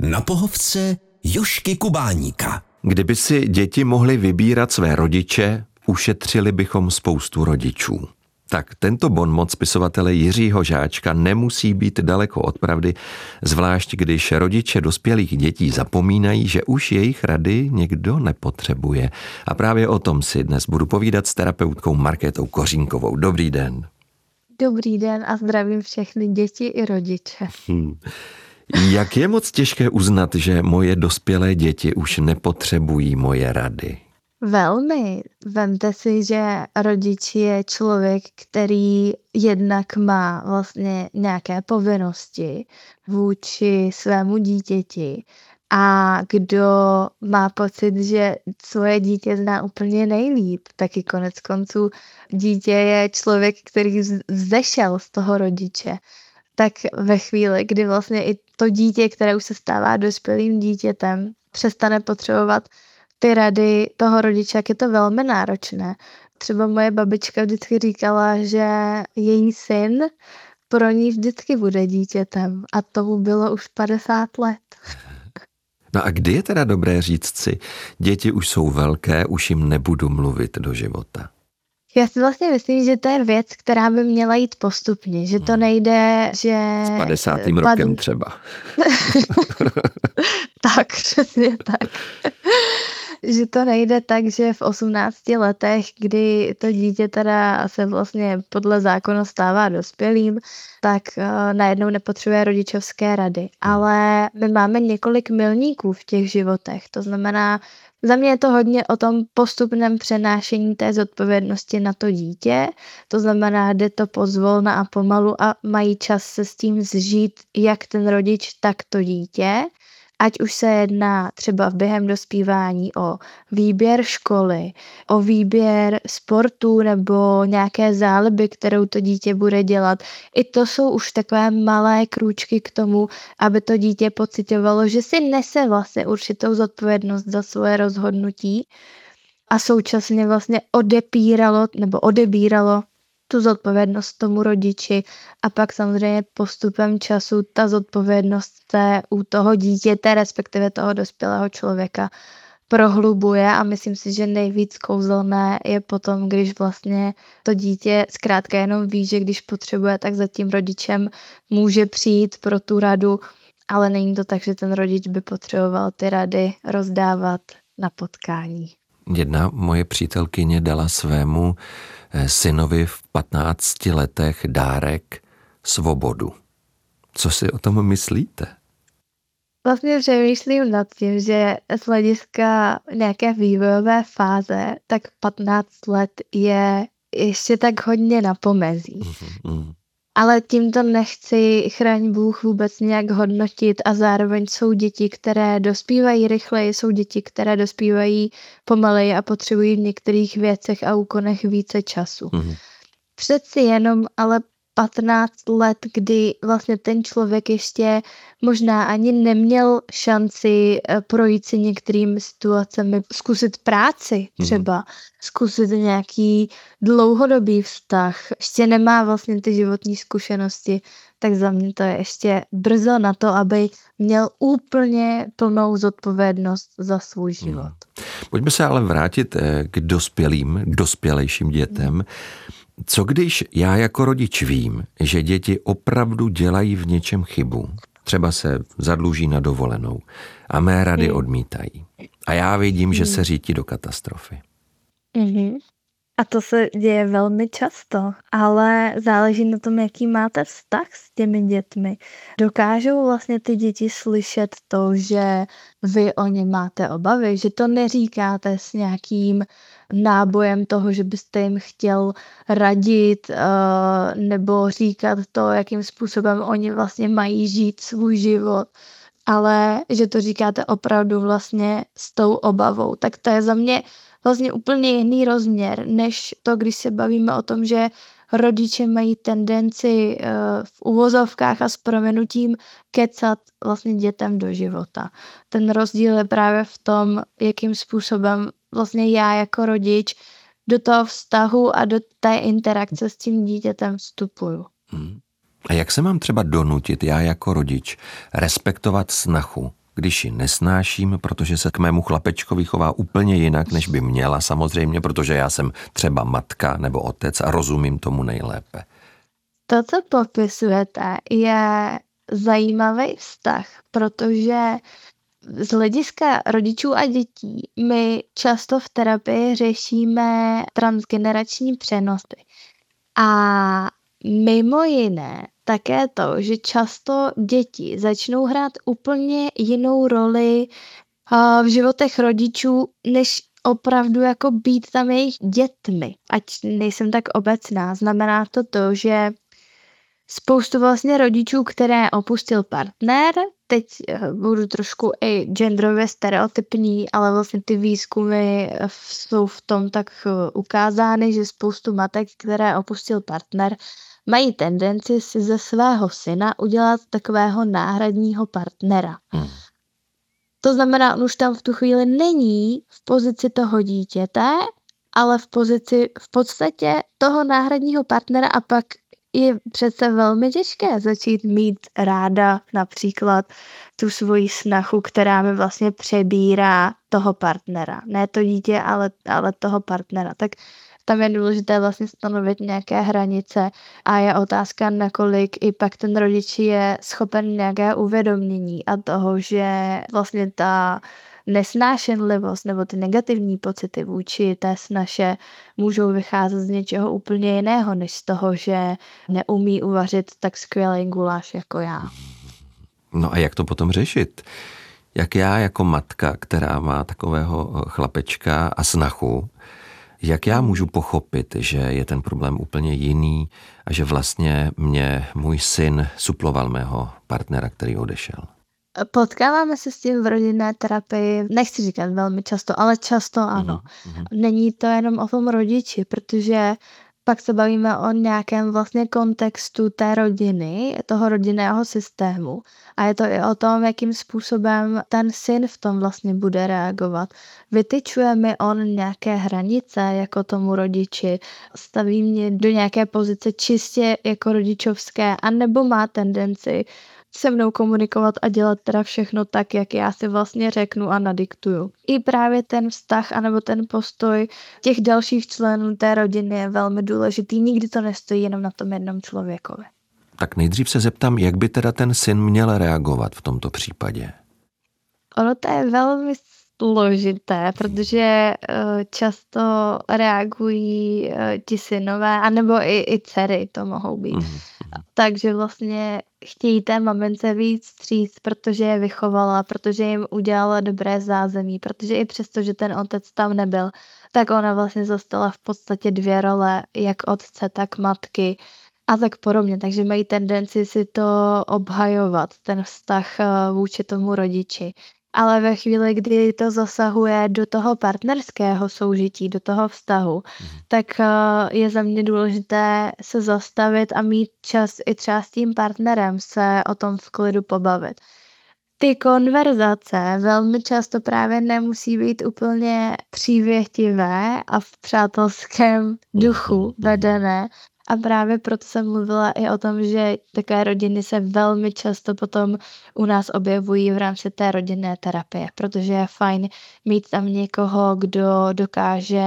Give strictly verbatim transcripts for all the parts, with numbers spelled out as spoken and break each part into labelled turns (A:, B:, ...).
A: Na pohovce Jožky Kubáníka.
B: Kdyby si děti mohly vybírat své rodiče, ušetřili bychom spoustu rodičů. Tak tento bonmot spisovatele Jiřího Žáčka nemusí být daleko od pravdy, zvlášť když rodiče dospělých dětí zapomínají, že už jejich rady někdo nepotřebuje. A právě o tom si dnes budu povídat s terapeutkou Markétou Kořínkovou. Dobrý den.
C: Dobrý den a zdravím všechny děti i rodiče.
B: Hmm. Jak je moc těžké uznat, že moje dospělé děti už nepotřebují moje rady?
C: Velmi. Vemte si, že rodič je člověk, který jednak má vlastně nějaké povinnosti vůči svému dítěti a kdo má pocit, že svoje dítě zná úplně nejlíp, taky konec konců dítě je člověk, který vzešel z toho rodiče. Tak ve chvíli, kdy vlastně i to dítě, které už se stává dospělým dítětem, přestane potřebovat ty rady toho rodiče, jak je to velmi náročné. Třeba moje babička vždycky říkala, že její syn pro ní vždycky bude dítětem a tomu bylo už padesát let.
B: No a kdy je teda dobré říct si, děti už jsou velké, už jim nebudu mluvit do života?
C: Já si vlastně myslím, že to je věc, která by měla jít postupně, že to nejde, že...
B: S padesátým Pad... rokem třeba.
C: Tak, přesně tak. Že to nejde tak, že v osmnácti letech, kdy to dítě teda se vlastně podle zákona stává dospělým, tak uh, najednou nepotřebuje rodičovské rady. Ale my máme několik milníků v těch životech, to znamená, za mě je to hodně o tom postupném přenášení té zodpovědnosti na to dítě, to znamená, jde to pozvolna a pomalu a mají čas se s tím zžít jak ten rodič, tak to dítě. Ať už se jedná třeba během dospívání o výběr školy, o výběr sportu nebo nějaké záliby, kterou to dítě bude dělat. I to jsou už takové malé krůčky k tomu, aby to dítě pociťovalo, že si nese vlastně určitou zodpovědnost za svoje rozhodnutí a současně vlastně odepíralo nebo odebíralo tu zodpovědnost tomu rodiči a pak samozřejmě postupem času ta zodpovědnost se u toho dítěte, respektive toho dospělého člověka prohlubuje a myslím si, že nejvíc kouzelné je potom, když vlastně to dítě zkrátka jenom ví, že když potřebuje, tak za tím rodičem může přijít pro tu radu, ale není to tak, že ten rodič by potřeboval ty rady rozdávat na potkání.
B: Jedna moje přítelkyně dala svému synovi v patnácti letech dárek svobodu. Co si o tom myslíte?
C: Vlastně přemýšlím nad tím, že z hlediska nějaké vývojové fáze, tak patnáct let je ještě tak hodně na pomezí. Mm-hmm. Ale tímto nechci, chraň Bůh, vůbec nějak hodnotit a zároveň jsou děti, které dospívají rychleji, jsou děti, které dospívají pomaleji a potřebují v některých věcech a úkonech více času. Mm-hmm. Přeci jenom ale patnáct let, kdy vlastně ten člověk ještě možná ani neměl šanci projít si některými situacemi, zkusit práci třeba, mm. zkusit nějaký dlouhodobý vztah, ještě nemá vlastně ty životní zkušenosti, tak za mě to je ještě brzo na to, aby měl úplně plnou zodpovědnost za svůj život.
B: Mm. Pojďme se ale vrátit k dospělým, k dospělejším dětem. Mm. Co když já jako rodič vím, že děti opravdu dělají v něčem chybu, třeba se zadluží na dovolenou a mé rady mm. odmítají a já vidím, mm. že se řítí do katastrofy.
C: Mm-hmm. A to se děje velmi často, ale záleží na tom, jaký máte vztah s těmi dětmi. Dokážou vlastně ty děti slyšet to, že vy o ně máte obavy, že to neříkáte s nějakým nábojem toho, že byste jim chtěl radit uh, nebo říkat to, jakým způsobem oni vlastně mají žít svůj život, ale že to říkáte opravdu vlastně s tou obavou. Tak to je za mě vlastně úplně jiný rozměr, než to, když se bavíme o tom, že rodiče mají tendenci uh, v uvozovkách a s prominutím kecat vlastně dětem do života. Ten rozdíl je právě v tom, jakým způsobem vlastně já jako rodič do toho vztahu a do té interakce s tím dítětem vstupuju.
B: Hmm. A jak se mám třeba donutit já jako rodič respektovat snahu když ji nesnáším, protože se k mému chlapečkovi chová úplně jinak, než by měla samozřejmě, protože já jsem třeba matka nebo otec a rozumím tomu nejlépe.
C: To, co popisujete, je zajímavý vztah, protože z hlediska rodičů a dětí my často v terapii řešíme transgenerační přenosy. A mimo jiné také to, že často děti začnou hrát úplně jinou roli v životech rodičů, než opravdu jako být tam jejich dětmi. Ať nejsem tak obecná, znamená to to, že spoustu vlastně rodičů, které opustil partner, teď budu trošku i genderově stereotypní, ale vlastně ty výzkumy jsou v tom tak ukázány, že spoustu matek, které opustil partner, mají tendenci si ze svého syna udělat takového náhradního partnera. Hmm. To znamená, on už tam v tu chvíli není v pozici toho dítěte, ale v pozici v podstatě toho náhradního partnera a pak je přece velmi těžké začít mít ráda například tu svoji snachu, která mi vlastně přebírá toho partnera. Ne to dítě, ale, ale toho partnera. Tak tam je důležité vlastně stanovit nějaké hranice a je otázka, nakolik i pak ten rodič je schopen nějaké uvědomění a toho, že vlastně ta nesnášenlivost nebo ty negativní pocity vůči té snaše můžou vycházet z něčeho úplně jiného, než z toho, že neumí uvařit tak skvělý guláš jako já.
B: No a jak to potom řešit? Jak já jako matka, která má takového chlapečka a snachu, jak já můžu pochopit, že je ten problém úplně jiný a že vlastně mě můj syn suploval mého partnera, který odešel?
C: Potkáváme se s tím v rodinné terapii, nechci říkat velmi často, ale často ano. Mm-hmm. Není to jenom o tom rodiči, protože pak se bavíme o nějakém vlastně kontextu té rodiny, toho rodinného systému. A je to i o tom, jakým způsobem ten syn v tom vlastně bude reagovat. Vytyčuje mi on nějaké hranice jako tomu rodiči, staví mě do nějaké pozice čistě jako rodičovské, anebo má tendenci se mnou komunikovat a dělat teda všechno tak, jak já si vlastně řeknu a nadiktuju. I právě ten vztah anebo ten postoj těch dalších členů té rodiny je velmi důležitý. Nikdy to nestojí jenom na tom jednom člověkovi.
B: Tak nejdřív se zeptám, jak by teda ten syn měl reagovat v tomto případě?
C: Ono to je velmi složité, protože často reagují ti synové, anebo i, i dcery to mohou být. Mm. Takže vlastně chtějí té mamince víc vstříc, protože je vychovala, protože jim udělala dobré zázemí, protože i přesto, že ten otec tam nebyl, tak ona vlastně zastala v podstatě dvě role, jak otce, tak matky a tak podobně. Takže mají tendenci si to obhajovat, ten vztah vůči tomu rodiči. Ale ve chvíli, kdy to zasahuje do toho partnerského soužití, do toho vztahu, mm. tak je za mě důležité se zastavit a mít čas i třeba s tím partnerem se o tom v klidu pobavit. Ty konverzace velmi často právě nemusí být úplně přívětivé a v přátelském duchu vedené. A právě proto jsem mluvila i o tom, že takové rodiny se velmi často potom u nás objevují v rámci té rodinné terapie, protože je fajn mít tam někoho, kdo dokáže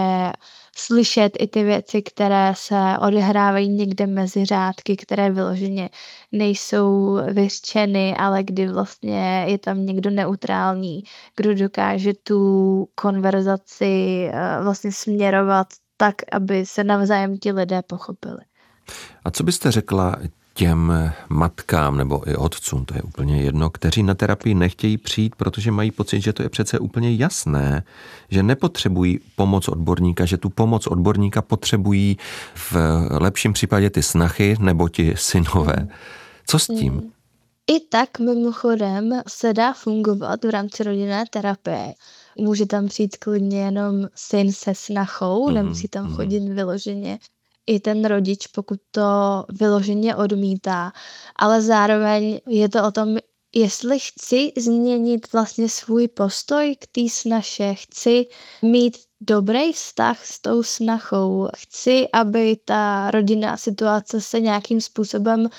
C: slyšet i ty věci, které se odehrávají někde mezi řádky, které vyloženě nejsou vyřčeny, ale kdy vlastně je tam někdo neutrální, kdo dokáže tu konverzaci vlastně směrovat tak, aby se navzájem ti lidé pochopili.
B: A co byste řekla těm matkám nebo i otcům, to je úplně jedno, kteří na terapii nechtějí přijít, protože mají pocit, že to je přece úplně jasné, že nepotřebují pomoc odborníka, že tu pomoc odborníka potřebují v lepším případě ty snachy nebo ti synové. Co s tím?
C: I tak mimochodem se dá fungovat v rámci rodinné terapie. Může tam přijít klidně jenom syn se snachou, mm-hmm. nemusí tam chodit vyloženě i ten rodič, pokud to vyloženě odmítá. Ale zároveň je to o tom, jestli chci změnit vlastně svůj postoj k té snaše, chci mít dobrý vztah s tou snachou, chci, aby ta rodinná situace se nějakým způsobem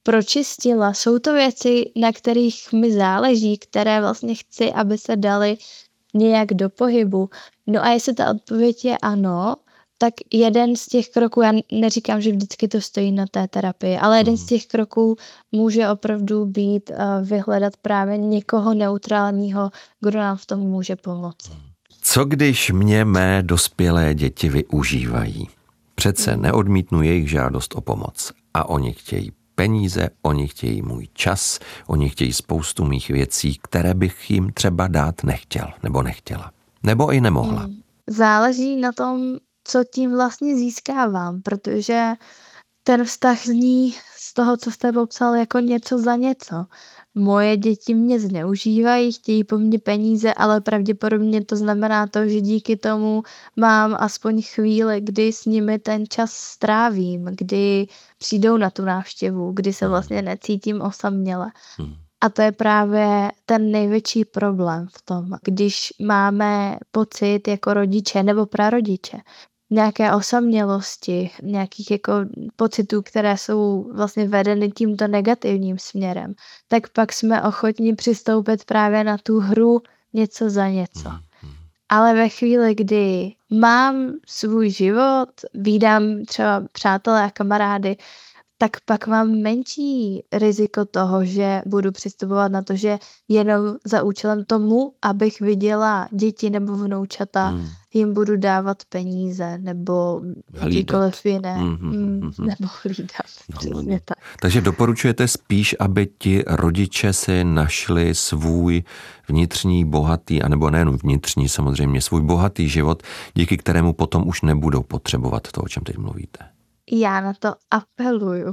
C: pročistila. Jsou to věci, na kterých mi záleží, které vlastně chci, aby se daly nějak do pohybu. No a jestli ta odpověď je ano, tak jeden z těch kroků, já neříkám, že vždycky to stojí na té terapii, ale jeden z těch kroků může opravdu být uh, vyhledat právě někoho neutrálního, kdo nám v tom může pomoci.
B: Co když mě mé dospělé děti využívají? Přece neodmítnu jejich žádost o pomoc. A oni chtějí peníze, oni chtějí můj čas, oni chtějí spoustu mých věcí, které bych jim třeba dát nechtěl nebo nechtěla. Nebo i nemohla.
C: Hmm. Záleží na tom, co tím vlastně získávám, protože ten vztah zní z toho, co jste popsal, jako něco za něco. Moje děti mě zneužívají, chtějí po mně peníze, ale pravděpodobně to znamená to, že díky tomu mám aspoň chvíli, kdy s nimi ten čas strávím, kdy přijdou na tu návštěvu, kdy se vlastně necítím osaměle. A to je právě ten největší problém v tom, když máme pocit jako rodiče nebo prarodiče, nějaké osamělosti, nějakých jako pocitů, které jsou vlastně vedeny tímto negativním směrem, tak pak jsme ochotní přistoupit právě na tu hru něco za něco. Ale ve chvíli, kdy mám svůj život, vídám třeba přátelé a kamarády, tak pak mám menší riziko toho, že budu přistupovat na to, že jenom za účelem tomu, abych viděla děti nebo vnoučata, hmm. jim budu dávat peníze nebo jakýkoliv jiné. Mm-hmm. Mm, nebo hlídat. No, no. Tak.
B: Takže doporučujete spíš, aby ti rodiče si našli svůj vnitřní bohatý, anebo nejen vnitřní samozřejmě, svůj bohatý život, díky kterému potom už nebudou potřebovat to, o čem teď mluvíte.
C: Já na to apeluju.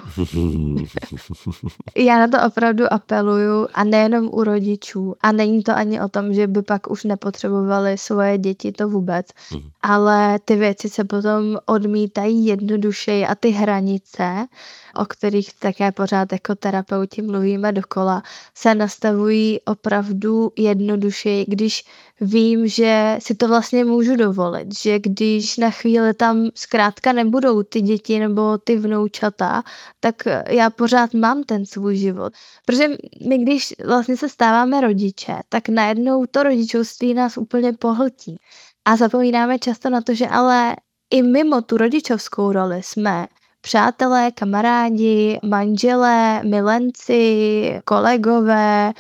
C: Já na to opravdu apeluju a nejenom u rodičů. A není to ani o tom, že by pak už nepotřebovali svoje děti, to vůbec. Ale ty věci se potom odmítají jednodušeji a ty hranice, o kterých také pořád jako terapeuti mluvíme dokola, se nastavují opravdu jednodušeji, když vím, že si to vlastně můžu dovolit, že když na chvíli tam zkrátka nebudou ty děti nebo ty vnoučata, tak já pořád mám ten svůj život. Protože my, když vlastně se stáváme rodiče, tak najednou to rodičovství nás úplně pohltí. A zapomínáme často na to, že ale i mimo tu rodičovskou roli jsme přátelé, kamarádi, manželé, milenci, kolegové,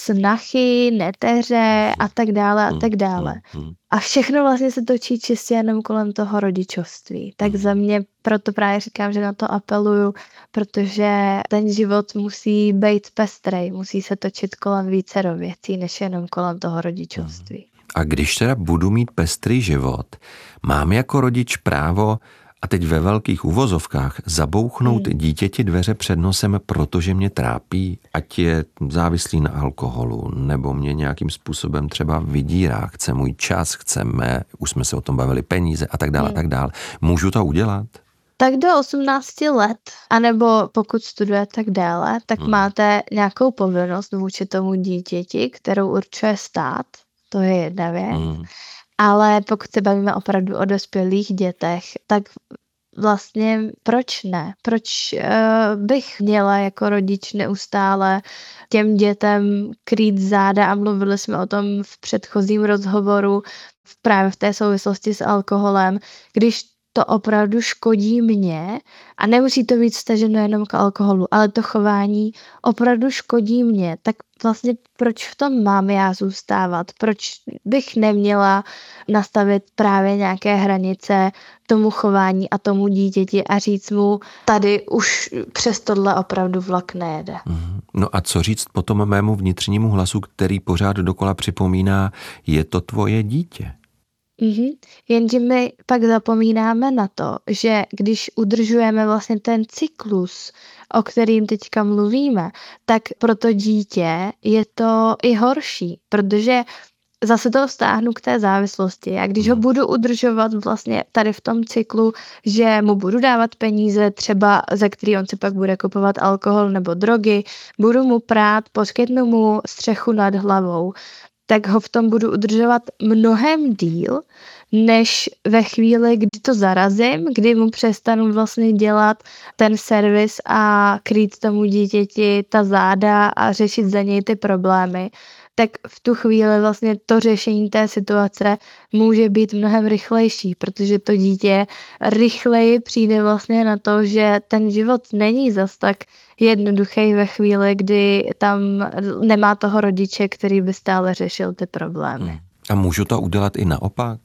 C: snachy, neteře a tak dále a tak dále. A všechno vlastně se točí čistě jenom kolem toho rodičovství. Tak za mě proto právě říkám, že na to apeluju, protože ten život musí být pestrej, musí se točit kolem vícero věcí, než jenom kolem toho rodičovství.
B: A když teda budu mít pestrý život, mám jako rodič právo, a teď ve velkých uvozovkách, zabouchnout hmm. dítěti dveře před nosem, protože mě trápí, ať je závislý na alkoholu, nebo mě nějakým způsobem třeba vydírá, chce můj čas, chceme, už jsme se o tom bavili, peníze a tak dále, hmm. a tak dále. Můžu to udělat?
C: Tak do osmnácti let, anebo pokud studuje tak dále, tak hmm. máte nějakou povinnost vůči tomu dítěti, kterou určuje stát. To je jedna věc. Hmm. Ale pokud se bavíme opravdu o dospělých dětech, tak vlastně proč ne? Proč uh, bych měla jako rodič neustále těm dětem krýt záda a mluvili jsme o tom v předchozím rozhovoru právě v té souvislosti s alkoholem, když to opravdu škodí mně a nemusí to být vztaženo jenom k alkoholu, ale to chování opravdu škodí mně, tak vlastně proč v tom mám já zůstávat? Proč bych neměla nastavit právě nějaké hranice tomu chování a tomu dítěti a říct mu, tady už přes tohle opravdu vlak nejede.
B: No a co říct potom mému vnitřnímu hlasu, který pořád dokola připomíná, je to tvoje dítě?
C: Mhm. Jenže my pak zapomínáme na to, že když udržujeme vlastně ten cyklus, o kterým teďka mluvíme, tak pro to dítě je to i horší, protože zase to vztáhnu k té závislosti. Já když ho budu udržovat vlastně tady v tom cyklu, že mu budu dávat peníze, třeba za který on si pak bude kupovat alkohol nebo drogy, budu mu prát, poskytnu mu střechu nad hlavou, tak ho v tom budu udržovat mnohem díl, než ve chvíli, kdy to zarazím, kdy mu přestanu vlastně dělat ten servis a krýt tomu dítěti ta záda a řešit za něj ty problémy, tak v tu chvíli vlastně to řešení té situace může být mnohem rychlejší, protože to dítě rychleji přijde vlastně na to, že ten život není zas tak jednoduchý ve chvíli, kdy tam nemá toho rodiče, který by stále řešil ty problémy.
B: Hmm. A můžu to udělat i naopak?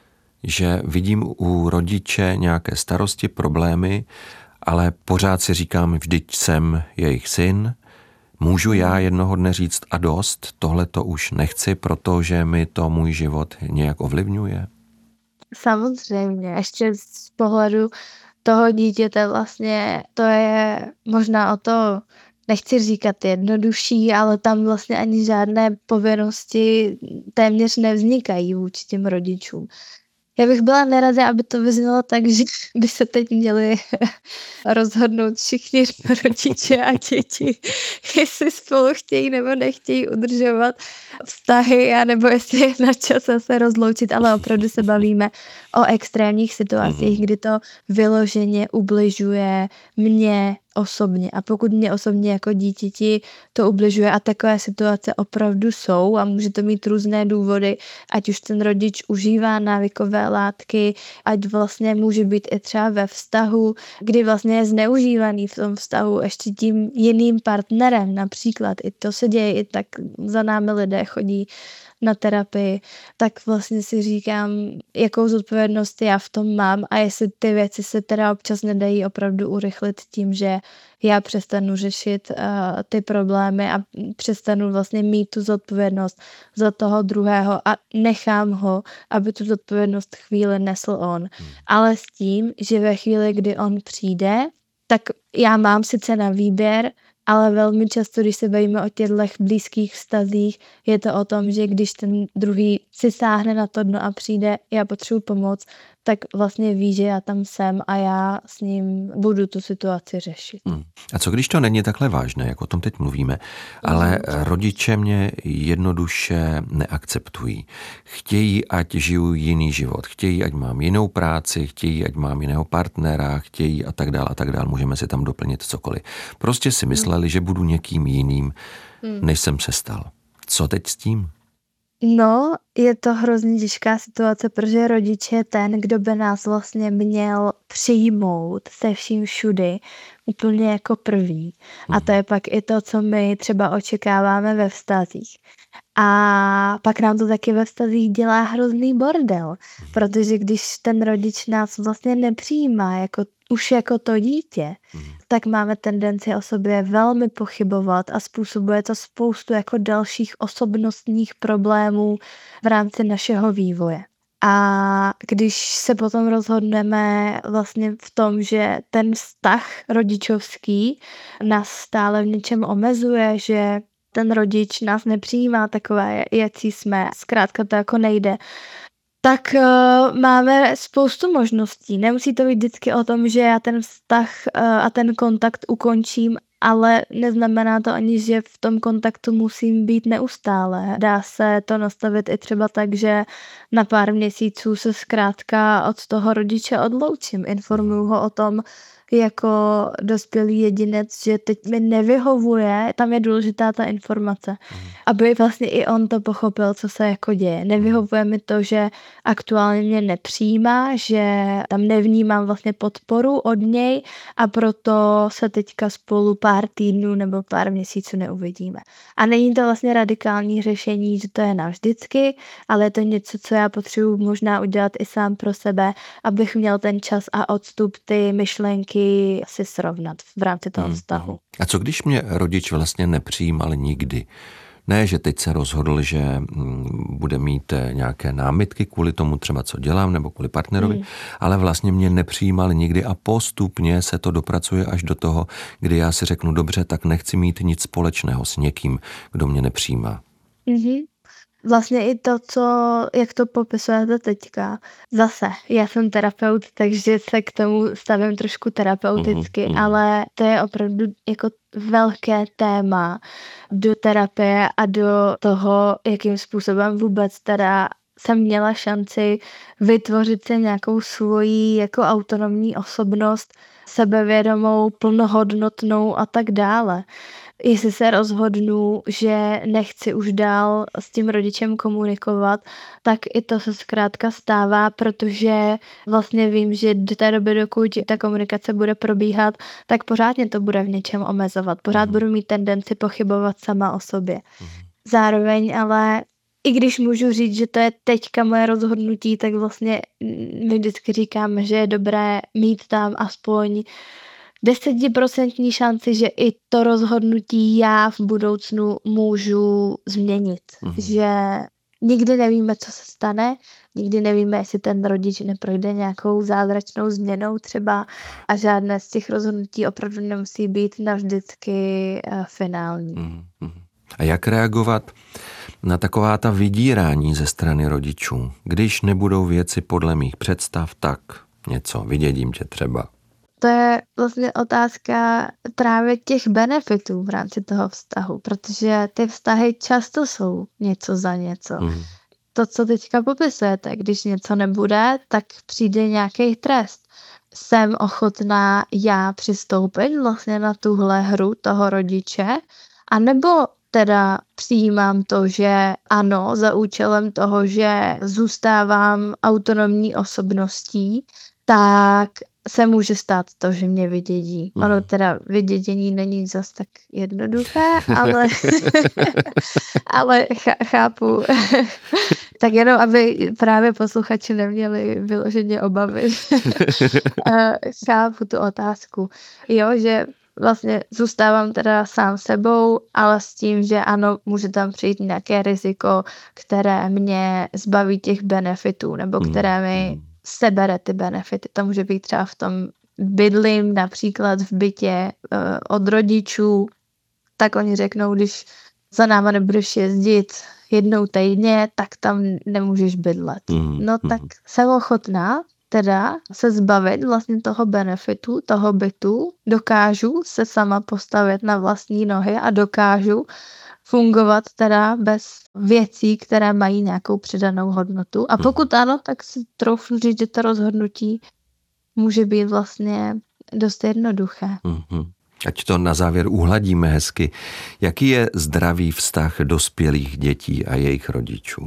B: Že vidím u rodiče nějaké starosti, problémy, ale pořád si říkám, vždyť jsem jejich syn. Můžu já jednoho dne říct a dost, tohle to už nechci, protože mi to můj život nějak ovlivňuje?
C: Samozřejmě, ještě z pohledu toho dítěte vlastně to je možná o to, nechci říkat jednodušší, ale tam vlastně ani žádné povinnosti téměř nevznikají vůči těm rodičům. Já bych byla nerada, aby to vyznělo tak, že by se teď měli rozhodnout všichni rodiče a děti, jestli spolu chtějí nebo nechtějí udržovat vztahy, anebo jestli je na čas se rozloučit, ale opravdu se bavíme o extrémních situacích, kdy to vyloženě ubližuje mně osobně. A pokud mě osobně jako dítěti to ubližuje a takové situace opravdu jsou a může to mít různé důvody, ať už ten rodič užívá návykové látky, ať vlastně může být i třeba ve vztahu, kdy vlastně je zneužívaný v tom vztahu ještě tím jiným partnerem například. I to se děje, i tak za námi lidé chodí na terapii, tak vlastně si říkám, jakou zodpovědnost já v tom mám a jestli ty věci se teda občas nedají opravdu urychlit tím, že já přestanu řešit uh, ty problémy a přestanu vlastně mít tu zodpovědnost za toho druhého a nechám ho, aby tu zodpovědnost chvíli nesl on. Hmm. Ale s tím, že ve chvíli, kdy on přijde, tak já mám sice na výběr, ale velmi často, když se bavíme o těchto blízkých vztazích, je to o tom, že když ten druhý si sáhne na to dno a přijde, já potřebuji pomoc, tak vlastně ví, že já tam jsem a já s ním budu tu situaci řešit.
B: Hmm. A co když to není takhle vážné, jak o tom teď mluvíme, ale hmm. rodiče mě jednoduše neakceptují. Chtějí, ať žiju jiný život, chtějí, ať mám jinou práci, chtějí, ať mám jiného partnera, chtějí a tak dál a tak dál. Můžeme si tam doplnit cokoliv. Prostě si mysleli, hmm. že budu někým jiným, hmm. než jsem se stal. Co teď s tím?
C: No, je to hrozně těžká situace, protože rodič je ten, kdo by nás vlastně měl přijmout se vším všudy úplně jako první. A to je pak i to, co my třeba očekáváme ve vztazích. A pak nám to taky ve vztazích dělá hrozný bordel, protože když ten rodič nás vlastně nepřijímá jako, už jako to dítě, tak máme tendenci o sobě velmi pochybovat a způsobuje to spoustu jako dalších osobnostních problémů v rámci našeho vývoje. A když se potom rozhodneme vlastně v tom, že ten vztah rodičovský nás stále v něčem omezuje, že ten rodič nás nepřijímá takové, jací jsme, zkrátka to jako nejde, tak uh, máme spoustu možností. Nemusí to být vždycky o tom, že já ten vztah uh, a ten kontakt ukončím, ale neznamená to ani, že v tom kontaktu musím být neustále. Dá se to nastavit i třeba tak, že na pár měsíců se zkrátka od toho rodiče odloučím. Informuju ho o tom, jako dospělý jedinec, že teď mi nevyhovuje, tam je důležitá ta informace, aby vlastně i on to pochopil, co se jako děje. Nevyhovuje mi to, že aktuálně mě nepřijímá, že tam nevnímám vlastně podporu od něj a proto se teďka spolu pár týdnů nebo pár měsíců neuvidíme. A není to vlastně radikální řešení, že to je navždycky, ale je to něco, co já potřebuji možná udělat i sám pro sebe, abych měl ten čas a odstup ty myšlenky si srovnat v rámci toho hmm. vztahu.
B: A co když mě rodič vlastně nepřijímal nikdy? Ne, že teď se rozhodl, že bude mít nějaké námitky kvůli tomu třeba, co dělám, nebo kvůli partnerovi, hmm. ale vlastně mě nepřijímal nikdy a postupně se to dopracuje až do toho, kdy já si řeknu, dobře, tak nechci mít nic společného s někým, kdo mě nepřijímá.
C: Mhm. Vlastně i to, co, jak to popisujete teďka. Zase, já jsem terapeut, takže se k tomu stavím trošku terapeuticky, mm, mm. ale to je opravdu jako velké téma do terapie a do toho, jakým způsobem vůbec teda jsem měla šanci vytvořit si nějakou svoji jako autonomní osobnost, sebevědomou, plnohodnotnou a tak dále. Jestli se rozhodnu, že nechci už dál s tím rodičem komunikovat, tak i to se zkrátka stává, protože vlastně vím, že do té doby, dokud ta komunikace bude probíhat, tak pořád mě to bude v něčem omezovat. Pořád
B: Mhm.
C: budu mít tendenci pochybovat sama o sobě. Zároveň ale i když můžu říct, že to je teďka moje rozhodnutí, tak vlastně mm, my vždycky říkáme, že je dobré mít tam aspoň desetiprocentní šanci, že i to rozhodnutí já v budoucnu můžu změnit.
B: Mhm.
C: Že nikdy nevíme, co se stane, nikdy nevíme, jestli ten rodič neprojde nějakou zázračnou změnou třeba a žádné z těch rozhodnutí opravdu nemusí být navždycky uh, finální.
B: Mhm. Mhm. A jak reagovat na taková ta vydírání ze strany rodičů? Když nebudou věci podle mých představ, tak něco, vydědím tě třeba.
C: To je vlastně otázka právě těch benefitů v rámci toho vztahu, protože ty vztahy často jsou něco za něco.
B: Mhm.
C: To, co teďka popisujete, když něco nebude, tak přijde nějaký trest. Jsem ochotná já přistoupit vlastně na tuhle hru toho rodiče, anebo teda přijímám to, že ano, za účelem toho, že zůstávám autonomní osobností, tak se může stát to, že mě vydědí.
B: Mhm.
C: Ono teda vydědění není zas tak jednoduché, ale, ale chá- chápu. Tak jenom, aby právě posluchači neměli vyloženě obavy. Eh, chápu tu otázku. Jo, že vlastně zůstávám teda sám sebou, ale s tím, že ano, může tam přijít nějaké riziko, které mě zbaví těch benefitů, nebo které mi
B: Mhm.
C: sebere ty benefity. To může být třeba v tom bydlím například v bytě uh, od rodičů, tak oni řeknou, když za náma nebudeš jezdit jednou týdně, tak tam nemůžeš bydlet.
B: Mhm.
C: No tak jsem ochotná teda se zbavit vlastně toho benefitu, toho bytu, dokážu se sama postavit na vlastní nohy a dokážu fungovat teda bez věcí, které mají nějakou přidanou hodnotu. A pokud ano, tak si troufnu říct, že to rozhodnutí může být vlastně dost jednoduché.
B: Mhm. Ať to na závěr uhladíme hezky. Jaký je zdravý vztah dospělých dětí a jejich rodičů?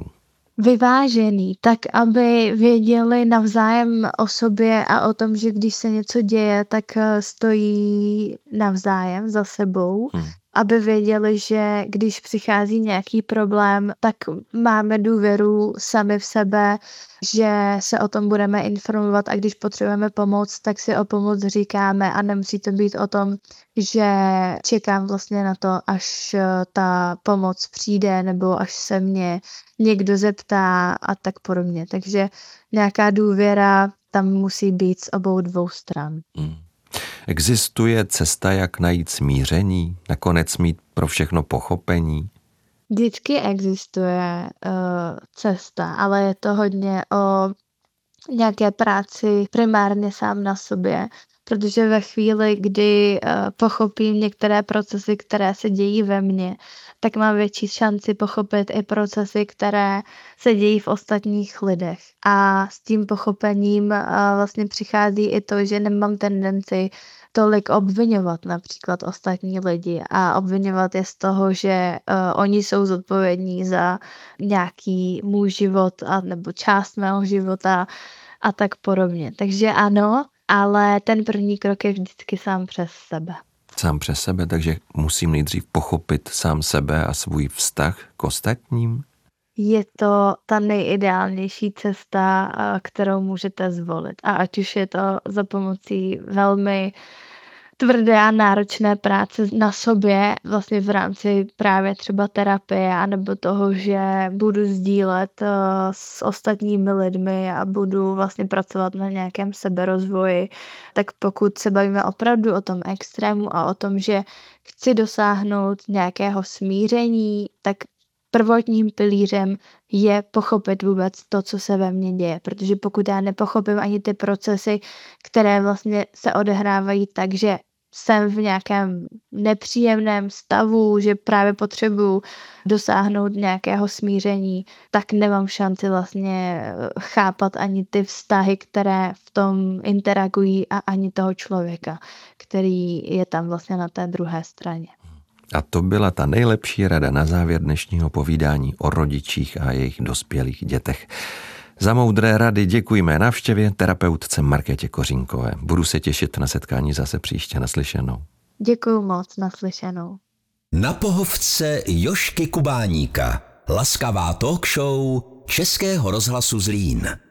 C: Vyvážený, tak aby věděli navzájem o sobě a o tom, že když se něco děje, tak eh, stojí navzájem za sebou.
B: Hmm.
C: Aby věděli, že když přichází nějaký problém, tak máme důvěru sami v sebe, že se o tom budeme informovat a když potřebujeme pomoc, tak si o pomoc říkáme a nemusí to být o tom, že čekám vlastně na to, až eh, ta pomoc přijde nebo až se mě někdo zeptá a tak podobně. Takže nějaká důvěra tam musí být z obou dvou stran.
B: Hmm. Existuje cesta, jak najít smíření, nakonec mít pro všechno pochopení?
C: Vždycky existuje uh, cesta, ale je to hodně o nějaké práci primárně sám na sobě, protože ve chvíli, kdy uh, pochopím některé procesy, které se dějí ve mně, tak mám větší šanci pochopit i procesy, které se dějí v ostatních lidech. A s tím pochopením uh, vlastně přichází i to, že nemám tendenci tolik obvinovat například ostatní lidi a obvinovat je z toho, že uh, oni jsou zodpovědní za nějaký můj život a nebo část mého života a tak podobně. Takže ano, ale ten první krok je vždycky sám přes sebe.
B: Sám přes sebe, takže musím nejdřív pochopit sám sebe a svůj vztah k ostatním?
C: Je to ta nejideálnější cesta, uh, kterou můžete zvolit. A ať už je to za pomocí velmi tvrdé a náročné práce na sobě, vlastně v rámci právě třeba terapie, anebo toho, že budu sdílet uh, s ostatními lidmi a budu vlastně pracovat na nějakém seberozvoji, tak pokud se bavíme opravdu o tom extrému a o tom, že chci dosáhnout nějakého smíření, tak prvotním pilířem je pochopit vůbec to, co se ve mně děje. Protože pokud já nepochopím ani ty procesy, které vlastně se odehrávají tak, že jsem v nějakém nepříjemném stavu, že právě potřebuju dosáhnout nějakého smíření, tak nemám šanci vlastně chápat ani ty vztahy, které v tom interagují a ani toho člověka, který je tam vlastně na té druhé straně.
B: A to byla ta nejlepší rada na závěr dnešního povídání o rodičích a jejich dospělých dětech. Za moudré rady děkujeme návštěvě terapeutce Markétě Kořínkové. Budu se těšit na setkání zase příště. Naslyšenou.
C: Děkuju moc, naslyšenou.
A: Na pohovce Jožky Kubáníka. Laskavá talk show Českého rozhlasu Zlín.